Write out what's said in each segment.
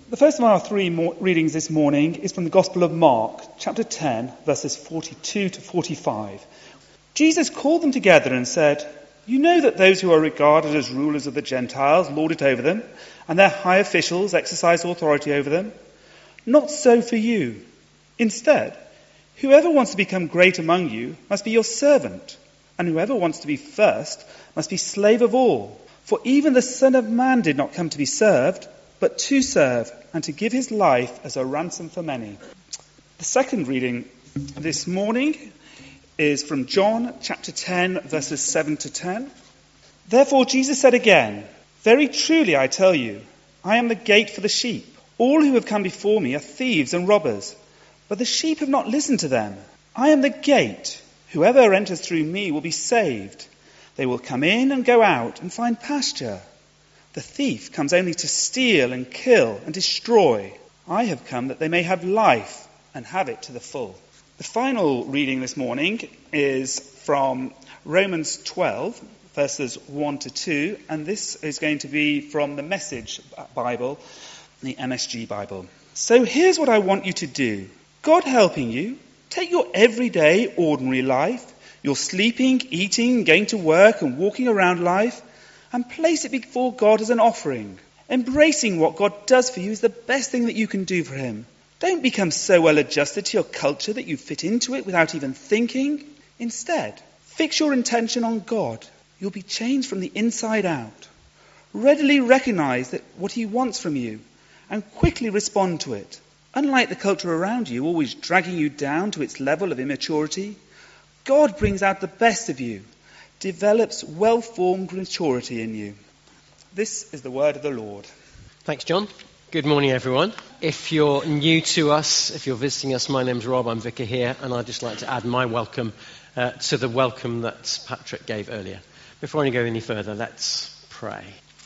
The first of our three readings this morning is from the Gospel of Mark, chapter 10, verses 42 to 45. Jesus called them together and said, "You know that those who are regarded as rulers of the Gentiles lord it over them, and their high officials exercise authority over them. Not so for you. Instead, whoever wants to become great among you must be your servant, and whoever wants to be first must be slave of all. For even the Son of Man did not come to be served, but to serve, and to give his life as a ransom for many." The second reading this morning is from John chapter 10, verses 7 to 10. "Therefore Jesus said again, 'Very truly I tell you, I am the gate for the sheep. All who have come before me are thieves and robbers, but the sheep have not listened to them. I am the gate. Whoever enters through me will be saved. They will come in and go out and find pasture. The thief comes only to steal and kill and destroy. I have come that they may have life and have it to the full." The final reading this morning is from Romans 12, verses 1 to 2, and this is going to be from the Message Bible, the MSG Bible. "So here's what I want you to do. God helping you, take your everyday, ordinary life, your sleeping, eating, going to work and walking around life, and place it before God as an offering. Embracing what God does for you is the best thing that you can do for him. Don't become so well adjusted to your culture that you fit into it without even thinking. Instead, fix your intention on God. You'll be changed from the inside out. Readily recognize that what he wants from you and quickly respond to it. Unlike the culture around you, always dragging you down to its level of immaturity, God brings out the best of you, develops well-formed maturity in you." This is the word of the Lord. Thanks, John. Good morning, everyone. If you're new to us, if you're visiting us, my name's Rob, I'm vicar here, and I'd just like to add my welcome to the welcome that Patrick gave earlier. Before I go any further, let's pray.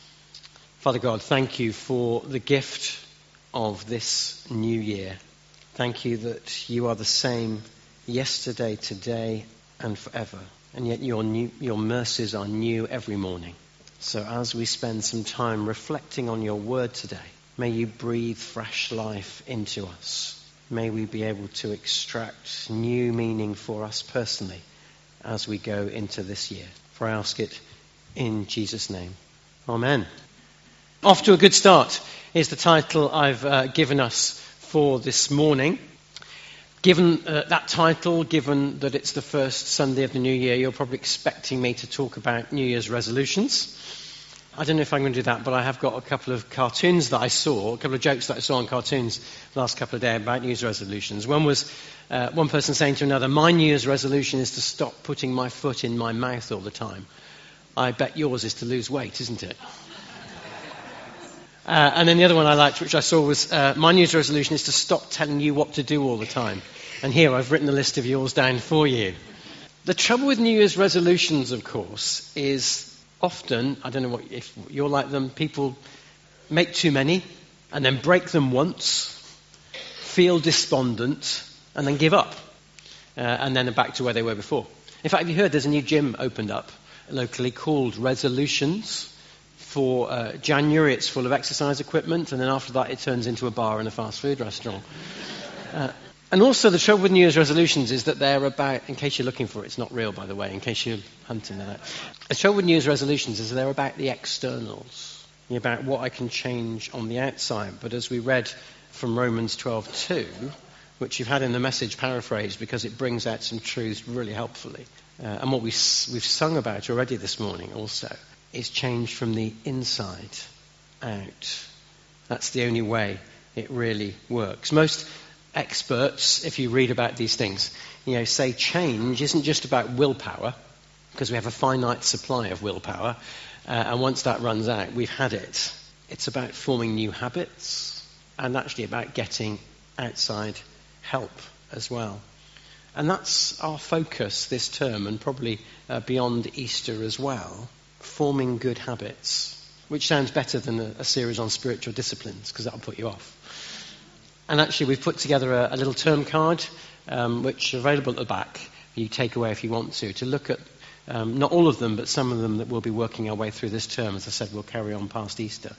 Father God, thank you for the gift of this new year. Thank you that you are the same yesterday, today, and forever. And yet your mercies are new every morning. So as we spend some time reflecting on your word today, may you breathe fresh life into us. May we be able to extract new meaning for us personally as we go into this year. For I ask it in Jesus' name. Amen. Off to a good start is the title I've given us for this morning. Given that title, given that it's the first Sunday of the new year, you're probably expecting me to talk about New Year's resolutions. I don't know if I'm going to do that, but I have got a couple of cartoons that I saw, a couple of jokes that I saw on cartoons the last couple of days about New Year's resolutions. One was one person saying to another, "My New Year's resolution is to stop putting my foot in my mouth all the time. I bet yours is to lose weight, isn't it?" And then the other one I liked, which I saw, was "My New Year's resolution is to stop telling you what to do all the time. And here I've written the list of yours down for you." The trouble with New Year's resolutions, of course, is often, I don't know if you're like them, people make too many and then break them once, feel despondent, and then give up. And then are back to where they were before. In fact, have you heard there's a new gym opened up locally called Resolutions? For January, it's full of exercise equipment, and then after that, it turns into a bar and a fast food restaurant. And also, the trouble with New Year's resolutions is that they're about, in case you're looking for it, it's not real, by the way, in case you're hunting that out. The trouble with New Year's resolutions is they're about the externals, about what I can change on the outside. But as we read from Romans 12:2, which you've had in the Message paraphrase because it brings out some truths really helpfully, and what we've sung about already this morning also, is change from the inside out. That's the only way it really works. Most experts, if you read about these things, say change isn't just about willpower, because we have a finite supply of willpower, and once that runs out, we've had it. It's about forming new habits, and actually about getting outside help as well. And that's our focus this term, and probably beyond Easter as well. Forming good habits, which sounds better than a series on spiritual disciplines, because that'll put you off. And actually, we've put together a little term card, which is available at the back. You take away if you want to look at not all of them, but some of them that we'll be working our way through this term. As I said, we'll carry on past Easter.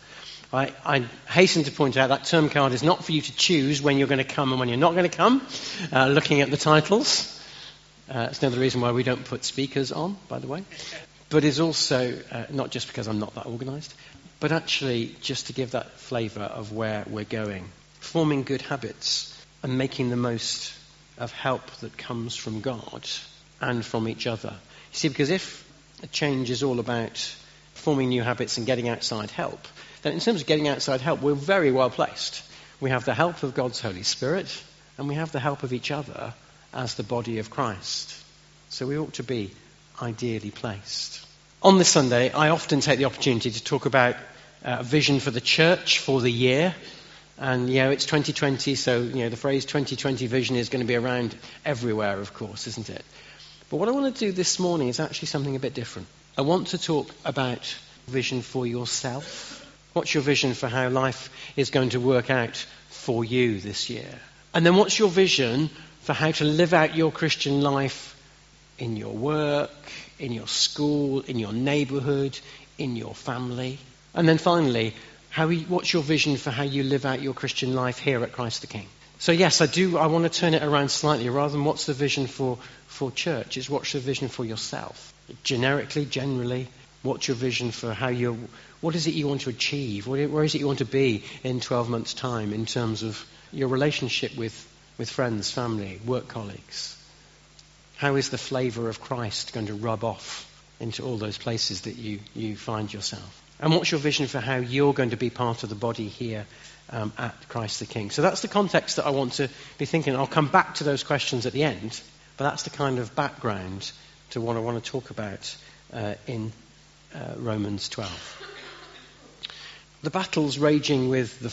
I hasten to point out that term card is not for you to choose when you're going to come and when you're not going to come, looking at the titles. It's another reason why we don't put speakers on, by the way. But it's also not just because I'm not that organised, but actually just to give that flavour of where we're going. Forming good habits and making the most of help that comes from God and from each other. You see, because if a change is all about forming new habits and getting outside help, then in terms of getting outside help, we're very well placed. We have the help of God's Holy Spirit, and we have the help of each other as the body of Christ. So we ought to be ideally placed. On this Sunday, I often take the opportunity to talk about a vision for the church for the year. And, it's 2020, so, the phrase 2020 vision is going to be around everywhere, of course, isn't it? But what I want to do this morning is actually something a bit different. I want to talk about vision for yourself. What's your vision for how life is going to work out for you this year? And then what's your vision for how to live out your Christian life in your work, in your school, in your neighbourhood, in your family? And then finally, what's your vision for how you live out your Christian life here at Christ the King? So yes, I want to turn it around slightly. Rather than what's the vision for church, it's what's the vision for yourself. Generically, generally, what's your vision for what is it you want to achieve? Where is it you want to be in 12 months' time in terms of your relationship with friends, family, work colleagues? How is the flavour of Christ going to rub off into all those places that you find yourself? And what's your vision for how you're going to be part of the body here at Christ the King? So that's the context that I want to be thinking. I'll come back to those questions at the end, but that's the kind of background to what I want to talk about in Romans 12. The battles raging with the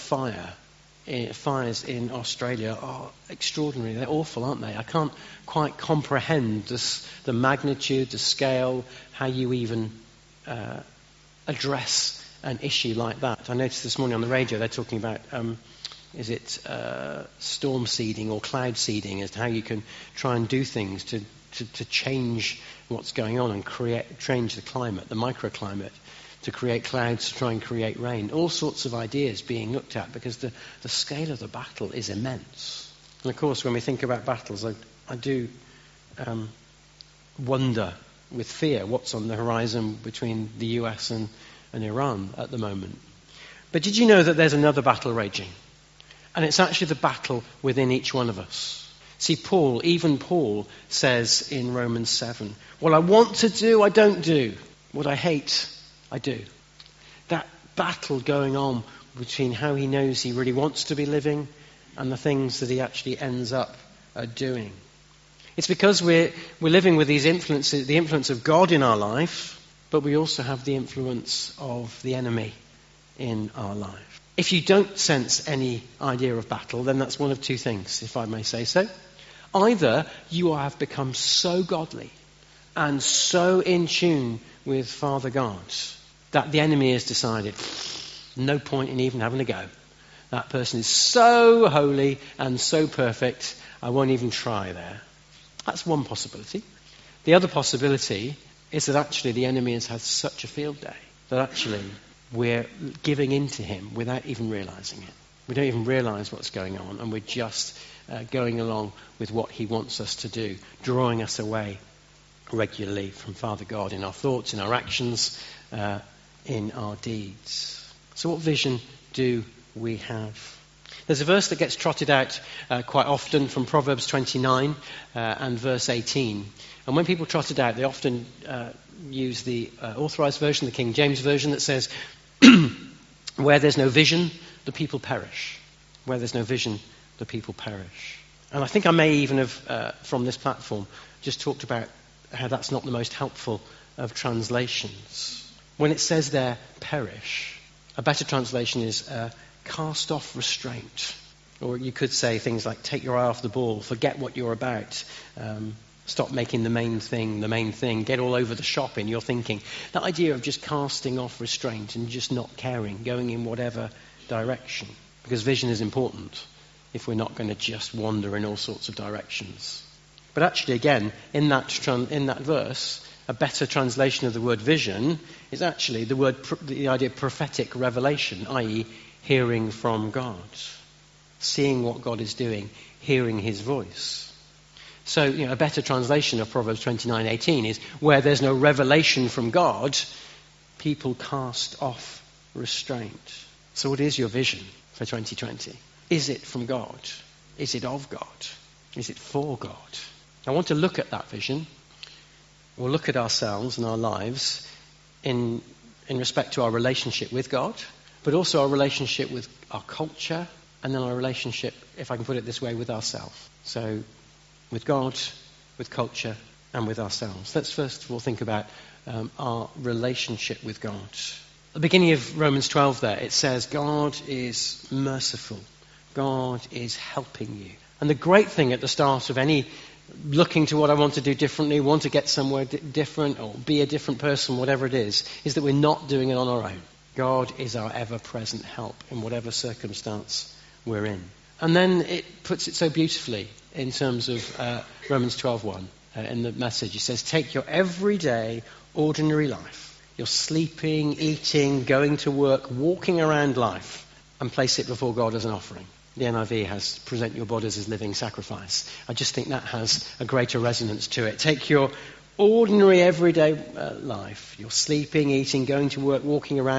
fires in Australia are extraordinary. They're awful, aren't they? I can't quite comprehend the magnitude, the scale, how you even address an issue like that. I noticed this morning on the radio they're talking about storm seeding or cloud seeding as to how you can try and do things to change what's going on and change the climate, the microclimate, to create clouds, to try and create rain. All sorts of ideas being looked at because the scale of the battle is immense. And of course, when we think about battles, I do wonder with fear what's on the horizon between the US and Iran at the moment. But did you know that there's another battle raging? And it's actually the battle within each one of us. See, even Paul says in Romans 7, what I want to do, I don't do. What I hate, I do. That battle going on between how he knows he really wants to be living and the things that he actually ends up doing. It's because we're living with these influences, the influence of God in our life, but we also have the influence of the enemy in our life. If you don't sense any idea of battle, then that's one of two things, if I may say so. Either you have become so godly and so in tune with Father God that the enemy has decided, no point in even having a go. That person is so holy and so perfect, I won't even try there. That's one possibility. The other possibility is that actually the enemy has had such a field day that actually we're giving in to him without even realizing it. We don't even realize what's going on, and we're just going along with what he wants us to do, drawing us away regularly from Father God in our thoughts, in our actions, in our deeds. So what vision do we have? There's a verse that gets trotted out quite often from Proverbs 29 and verse 18. And when people trot it out, they often use the authorized version, the King James Version, that says, where there's no vision, the people perish. Where there's no vision, the people perish. And I think I may even have, from this platform, just talked about how that's not the most helpful of translations. When it says there, perish, a better translation is cast off restraint. Or you could say things like, take your eye off the ball, forget what you're about, stop making the main thing, get all over the shop in your thinking. That idea of just casting off restraint and just not caring, going in whatever direction. Because vision is important if we're not going to just wander in all sorts of directions. But actually, again, in that verse, a better translation of the word vision is actually the idea of prophetic revelation, i.e. hearing from God, seeing what God is doing, hearing his voice. So, a better translation of Proverbs 29:18 is where there's no revelation from God, people cast off restraint. So what is your vision for 2020? Is it from God? Is it of God? Is it for God? I want to look at that vision. We'll look at ourselves and our lives in respect to our relationship with God, but also our relationship with our culture, and then our relationship, if I can put it this way, with ourselves. So with God, with culture, and with ourselves. Let's first of all think about our relationship with God. At the beginning of Romans 12 there, it says, God is merciful. God is helping you. And the great thing at the start of any looking to what I want to do differently, want to get somewhere different, or be a different person, whatever it is that we're not doing it on our own. God is our ever-present help in whatever circumstance we're in. And then it puts it so beautifully in terms of Romans 12:1 in the message. It says, take your everyday, ordinary life, your sleeping, eating, going to work, walking around life, and place it before God as an offering. The NIV has present your bodies as living sacrifice. I just think that has a greater resonance to it. Take your ordinary, everyday life, your sleeping, eating, going to work, walking around, ...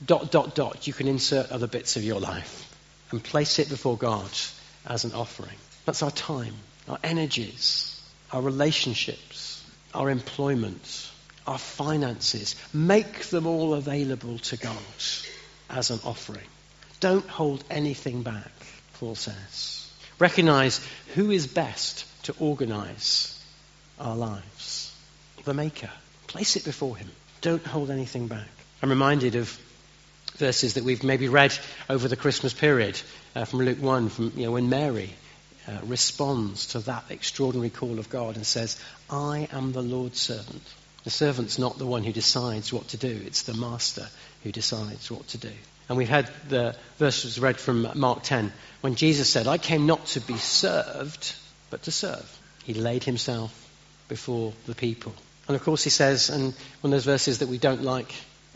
You can insert other bits of your life and place it before God as an offering. That's our time, our energies, our relationships, our employment, our finances. Make them all available to God as an offering. Don't hold anything back, Paul says. Recognize who is best to organize our lives. The Maker. Place it before him. Don't hold anything back. I'm reminded of verses that we've maybe read over the Christmas period from Luke 1, from when Mary responds to that extraordinary call of God and says, I am the Lord's servant. The servant's not the one who decides what to do. It's the master who decides what to do. And we've had the verses read from Mark 10, when Jesus said, I came not to be served, but to serve. He laid himself before the people. And of course he says, and one of those verses that we don't like,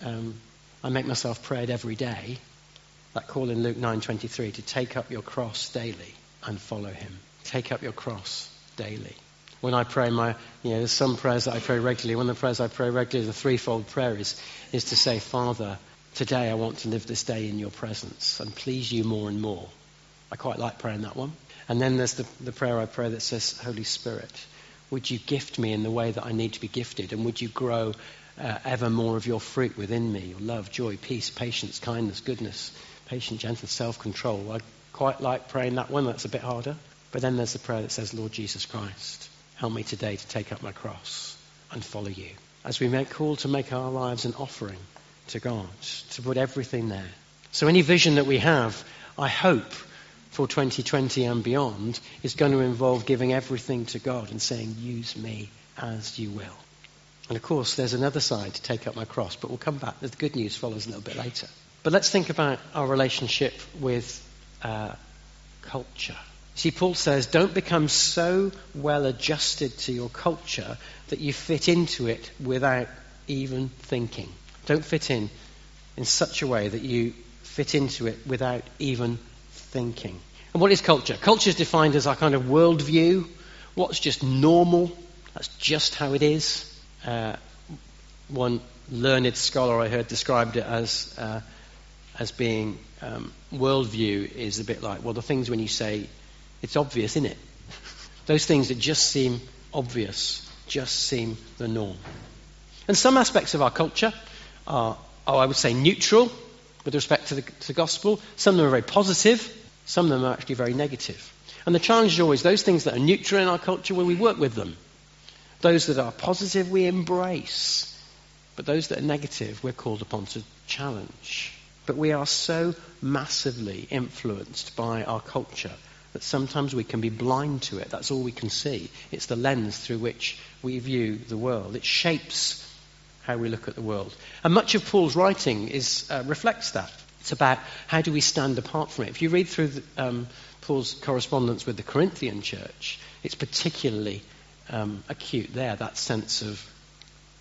I make myself prayed every day, that call in Luke 9:23, to take up your cross daily and follow him. Take up your cross daily. When I pray there's some prayers that I pray regularly. One of the prayers I pray regularly, the threefold prayer, is to say, Father, today I want to live this day in your presence and please you more and more. I quite like praying that one. And then there's the prayer I pray that says, Holy Spirit, would you gift me in the way that I need to be gifted, and would you grow ever more of your fruit within me, your love, joy, peace, patience, kindness, goodness, patience, gentleness, self-control. I quite like praying that one. That's a bit harder. But then there's the prayer that says, Lord Jesus Christ, help me today to take up my cross and follow you. As we make call to make our lives an offering to God, to put everything there. So any vision that we have, I hope, for 2020 and beyond, is going to involve giving everything to God and saying, use me as you will. And of course, there's another side to take up my cross, but we'll come back. The good news follows a little bit later. But let's think about our relationship with culture. See, Paul says, don't become so well adjusted to your culture that you fit into it without even thinking. Don't fit in such a way that you fit into it without even thinking. And what is culture? Culture is defined as our kind of worldview. What's just normal? That's just how it is. One learned scholar I heard described it as being worldview is a bit like, well, the things when you say it's obvious, isn't it? Those things that just seem obvious, just seem the norm. And some aspects of our culture are, I would say, neutral with respect to the gospel. Some of them are very positive. Some of them are actually very negative. And the challenge is always those things that are neutral in our culture, when we work with them. Those that are positive, we embrace. But those that are negative, we're called upon to challenge. But we are so massively influenced by our culture that sometimes we can be blind to it. That's all we can see. It's the lens through which we view the world. It shapes how we look at the world. And much of Paul's writing reflects that. It's about how do we stand apart from it. If you read through Paul's correspondence with the Corinthian church, it's particularly acute there, that sense of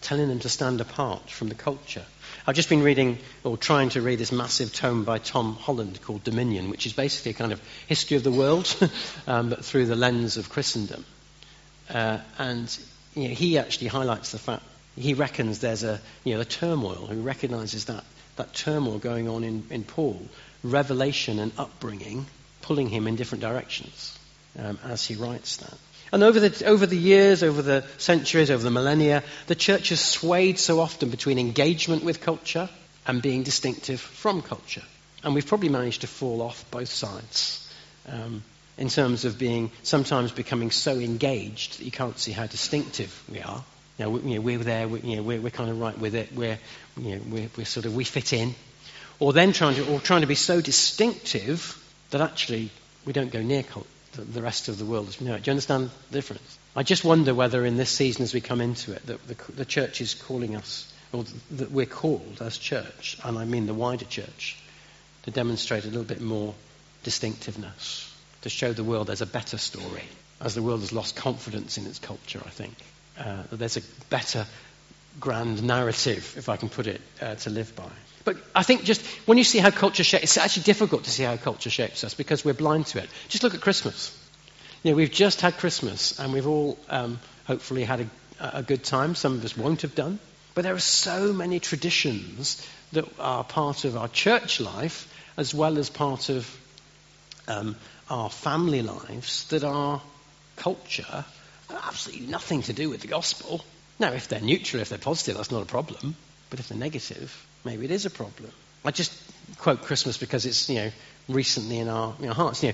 telling them to stand apart from the culture. I've just been reading, or trying to read, this massive tome by Tom Holland called Dominion, which is basically a kind of history of the world, but through the lens of Christendom. And he actually highlights the fact, he reckons there's a turmoil, he recognises that turmoil going on in Paul, revelation and upbringing, pulling him in different directions as he writes that. And over the years, over the centuries, over the millennia, the church has swayed so often between engagement with culture and being distinctive from culture. And we've probably managed to fall off both sides in terms of sometimes becoming so engaged that you can't see how distinctive we are. We're there. We're kind of right with it. We fit in, or trying to be so distinctive that actually we don't go near the rest of the world as we know it. Do you understand the difference? I just wonder whether in this season, as we come into it, that the church is calling us, or that we're called as church, and I mean the wider church, to demonstrate a little bit more distinctiveness, to show the world there's a better story, as the world has lost confidence in its culture, I think. That there's a better grand narrative, if I can put it, to live by. But I think just when you see how culture shapes, it's actually difficult to see how culture shapes us because we're blind to it. Just look at Christmas. We've just had Christmas and we've all hopefully had a good time. Some of us won't have done. But there are so many traditions that are part of our church life as well as part of our family lives that are culture, absolutely nothing to do with the gospel. Now, if they're neutral, if they're positive, that's not a problem. But if they're negative, maybe it is a problem. I just quote Christmas because it's recently in our hearts.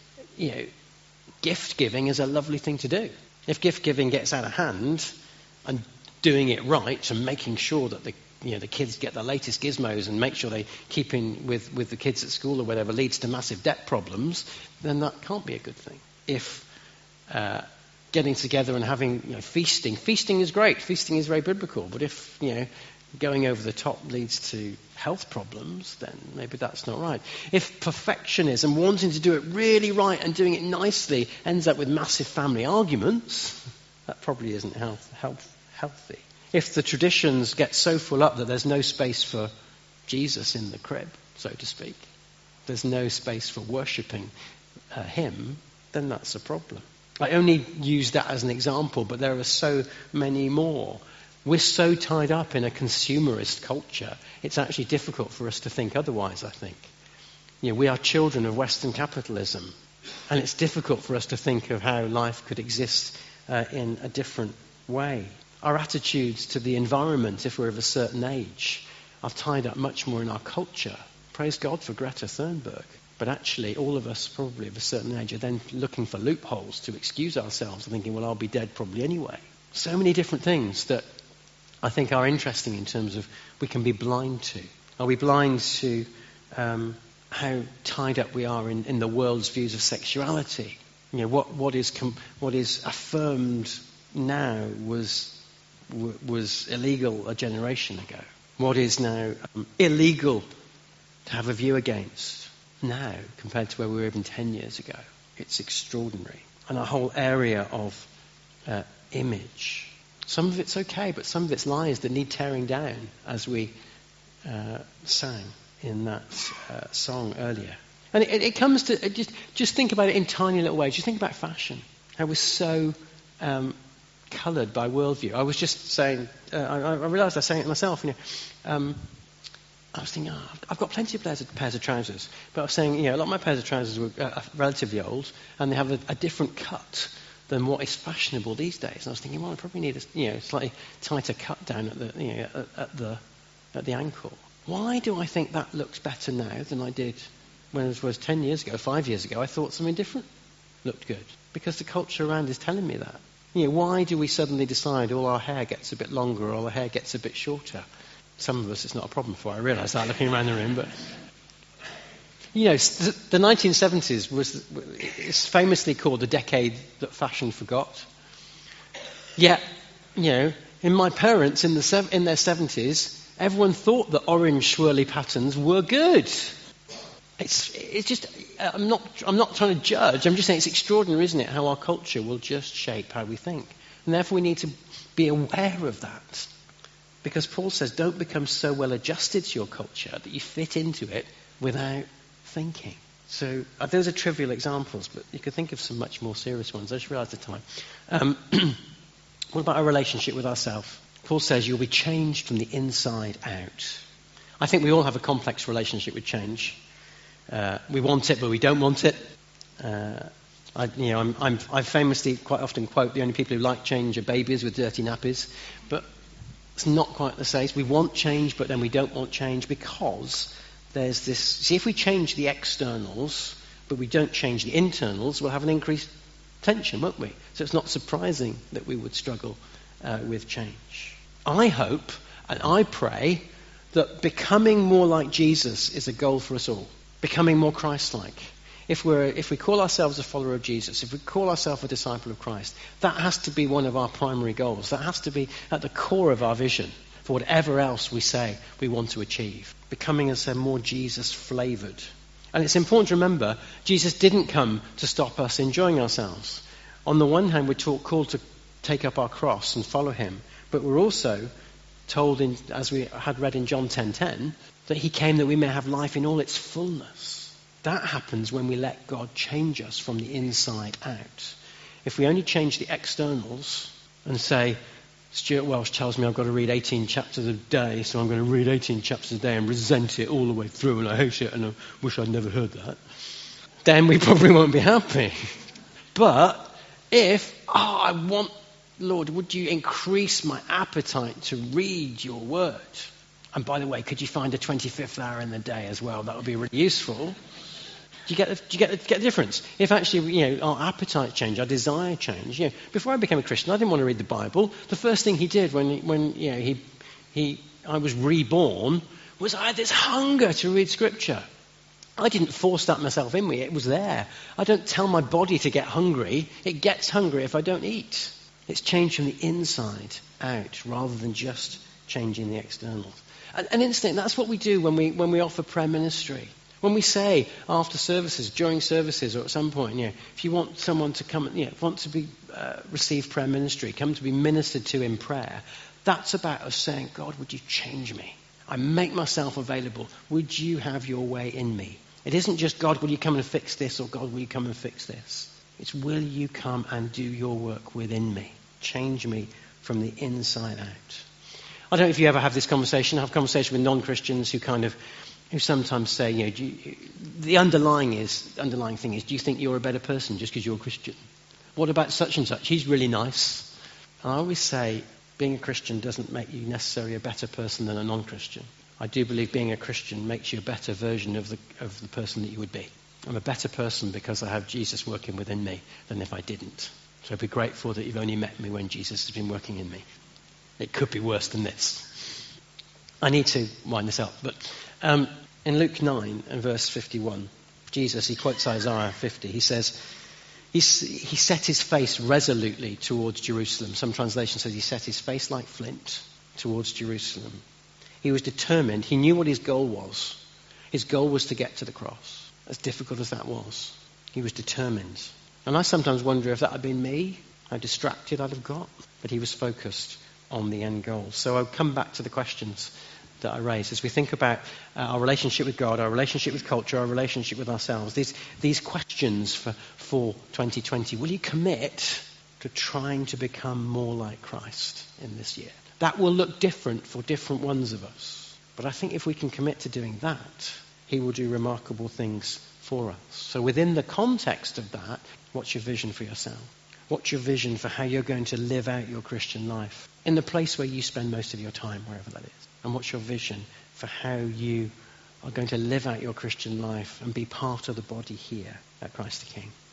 Gift giving is a lovely thing to do. If gift giving gets out of hand, and doing it right and making sure that the kids get the latest gizmos and make sure they keep in with the kids at school or whatever leads to massive debt problems, then that can't be a good thing. If getting together and having feasting is great. Feasting is very biblical. But if going over the top leads to health problems, then maybe that's not right. If perfectionism, wanting to do it really right and doing it nicely, ends up with massive family arguments, that probably isn't healthy. If the traditions get so full up that there's no space for Jesus in the crib, so to speak, there's no space for worshipping him, then that's a problem. I only use that as an example, but there are so many more. We're so tied up in a consumerist culture, it's actually difficult for us to think otherwise, I think. We are children of Western capitalism, and it's difficult for us to think of how life could exist in a different way. Our attitudes to the environment, if we're of a certain age, are tied up much more in our culture. Praise God for Greta Thunberg. But actually, all of us probably of a certain age are then looking for loopholes to excuse ourselves and thinking, well, I'll be dead probably anyway. So many different things that I think are interesting in terms of we can be blind to. Are we blind to how tied up we are in the world's views of sexuality? What is affirmed now was illegal a generation ago. What is now illegal to have a view against now compared to where we were even 10 years ago. It's extraordinary. And a whole area of image. Some of it's okay, but some of it's lies that need tearing down, as we sang in that song earlier. And it comes to, just think about it in tiny little ways. Just think about fashion. How we're so coloured by worldview. I was just saying, I realised I was saying it myself, I was thinking, I've got plenty of pairs of trousers. But I was saying, a lot of my pairs of trousers were relatively old, and they have a different cut than what is fashionable these days. And I was thinking, well, I probably need a slightly tighter cut down at the ankle. Why do I think that looks better now than I did when it was 10 years ago, 5 years ago? I thought something different looked good. Because the culture around is telling me that. Why do we suddenly decide all our hair gets a bit longer or our hair gets a bit shorter? Some of us it's not a problem for. I realise that looking around the room, but the 1970s is famously called the decade that fashion forgot. Yet, in my parents in their 70s, everyone thought that orange swirly patterns were good. It's just I'm not trying to judge. I'm just saying it's extraordinary, isn't it? How our culture will just shape how we think, and therefore we need to be aware of that. Because Paul says, don't become so well adjusted to your culture that you fit into it without thinking. So those are trivial examples, but you could think of some much more serious ones. I just realised the time. What about our relationship with ourselves? Paul says you'll be changed from the inside out. I think we all have a complex relationship with change. We want it, but we don't want it. I famously quite often quote the only people who like change are babies with dirty nappies, but it's not quite the case. We want change, but then we don't want change because there's this... See, if we change the externals, but we don't change the internals, we'll have an increased tension, won't we? So it's not surprising that we would struggle with change. I hope and I pray that becoming more like Jesus is a goal for us all. Becoming more Christ-like. If we call ourselves a follower of Jesus, if we call ourselves a disciple of Christ, that has to be one of our primary goals. That has to be at the core of our vision for whatever else we say we want to achieve. Becoming, as I said, more Jesus-flavoured. And it's important to remember, Jesus didn't come to stop us enjoying ourselves. On the one hand, we're called to take up our cross and follow him, but we're also told, as we had read in John 10:10, that he came that we may have life in all its fullness. That happens when we let God change us from the inside out. If we only change the externals and say, Stuart Welsh tells me I've got to read 18 chapters a day, so I'm going to read 18 chapters a day and resent it all the way through, and I hate it, and I wish I'd never heard that, then we probably won't be happy. But if, I want, Lord, would you increase my appetite to read your word? And by the way, could you find a 25th hour in the day as well? That would be really useful. Do you get the difference? If actually, our appetite change, our desire change. Before I became a Christian, I didn't want to read the Bible. The first thing he did when I was reborn was I had this hunger to read Scripture. I didn't force that myself in me. It was there. I don't tell my body to get hungry. It gets hungry if I don't eat. It's changed from the inside out rather than just changing the externals. And instantly, that's what we do when we offer prayer ministry. When we say after services, during services, or at some point, if you want someone to come, want to receive prayer ministry, come to be ministered to in prayer, that's about us saying, God, would you change me? I make myself available. Would you have your way in me? It isn't just, God, will you come and fix this, or God, will you come and fix this? It's, will you come and do your work within me? Change me from the inside out. I don't know if you ever have this conversation. I have conversation with non-Christians who sometimes say, the underlying thing is, do you think you're a better person just because you're a Christian? What about such and such? He's really nice. And I always say, being a Christian doesn't make you necessarily a better person than a non-Christian. I do believe being a Christian makes you a better version of the person that you would be. I'm a better person because I have Jesus working within me than if I didn't. So be grateful that you've only met me when Jesus has been working in me. It could be worse than this. I need to wind this up, but in Luke 9 and verse 51, Jesus, he quotes Isaiah 50. He says, he set his face resolutely towards Jerusalem. Some translation says he set his face like flint towards Jerusalem. He was determined. He knew what his goal was. His goal was to get to the cross, as difficult as that was. He was determined. And I sometimes wonder if that had been me, how distracted I'd have got. But he was focused on the end goal. So I'll come back to the questions that I raised as we think about our relationship with God, our relationship with culture, our relationship with ourselves. These questions for 2020. Will you commit to trying to become more like Christ in this year? That will look different for different ones of us. But I think if we can commit to doing that, he will do remarkable things for us. So within the context of that, what's your vision for yourself? What's your vision for how you're going to live out your Christian life in the place where you spend most of your time, wherever that is? And what's your vision for how you are going to live out your Christian life and be part of the body here at Christ the King?